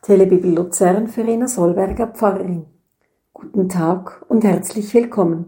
Telebibel Luzern, Verena Solberger, Pfarrerin. Guten Tag und herzlich willkommen.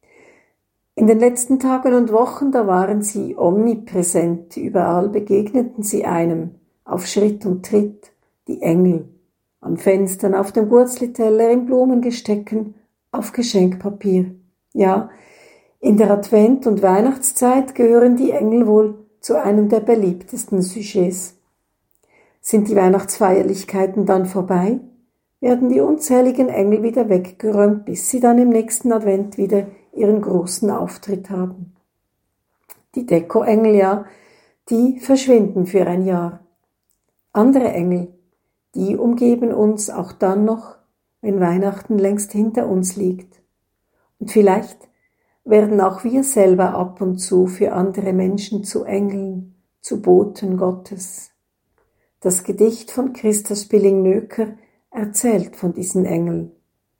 In den letzten Tagen und Wochen, da waren sie omnipräsent. Überall begegneten sie einem, auf Schritt und Tritt, die Engel. An Fenstern, auf dem Gurzliteller, in Blumengestecken, auf Geschenkpapier. Ja, in der Advent- und Weihnachtszeit gehören die Engel wohl zu einem der beliebtesten Sujets. Sind die Weihnachtsfeierlichkeiten dann vorbei, werden die unzähligen Engel wieder weggeräumt, bis sie dann im nächsten Advent wieder ihren großen Auftritt haben. Die Dekoengel, ja, die verschwinden für ein Jahr. Andere Engel, die umgeben uns auch dann noch, wenn Weihnachten längst hinter uns liegt. Und vielleicht werden auch wir selber ab und zu für andere Menschen zu Engeln, zu Boten Gottes. Das Gedicht von Christa Spilling-Nöker erzählt von diesen Engeln.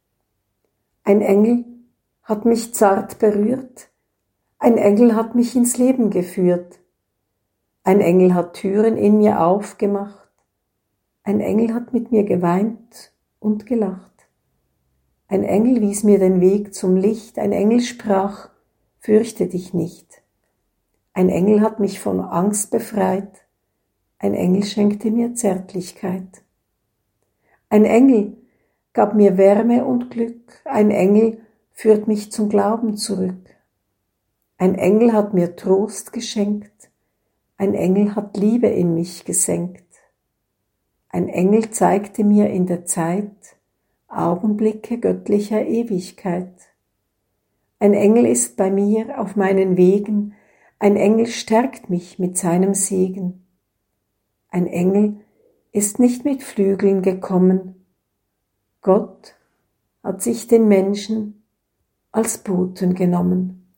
Ein Engel hat mich zart berührt, ein Engel hat mich ins Leben geführt, ein Engel hat Türen in mir aufgemacht, ein Engel hat mit mir geweint und gelacht. Ein Engel wies mir den Weg zum Licht, ein Engel sprach, fürchte dich nicht. Ein Engel hat mich von Angst befreit, ein Engel schenkte mir Zärtlichkeit. Ein Engel gab mir Wärme und Glück, ein Engel führt mich zum Glauben zurück. Ein Engel hat mir Trost geschenkt, ein Engel hat Liebe in mich gesenkt. Ein Engel zeigte mir in der Zeit Augenblicke göttlicher Ewigkeit. Ein Engel ist bei mir auf meinen Wegen, ein Engel stärkt mich mit seinem Segen. Ein Engel ist nicht mit Flügeln gekommen. Gott hat sich den Menschen als Boten genommen.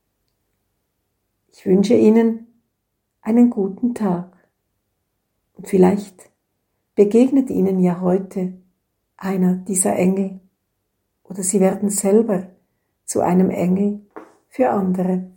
Ich wünsche Ihnen einen guten Tag. Und vielleicht begegnet Ihnen ja heute einer dieser Engel oder Sie werden selber zu einem Engel für andere.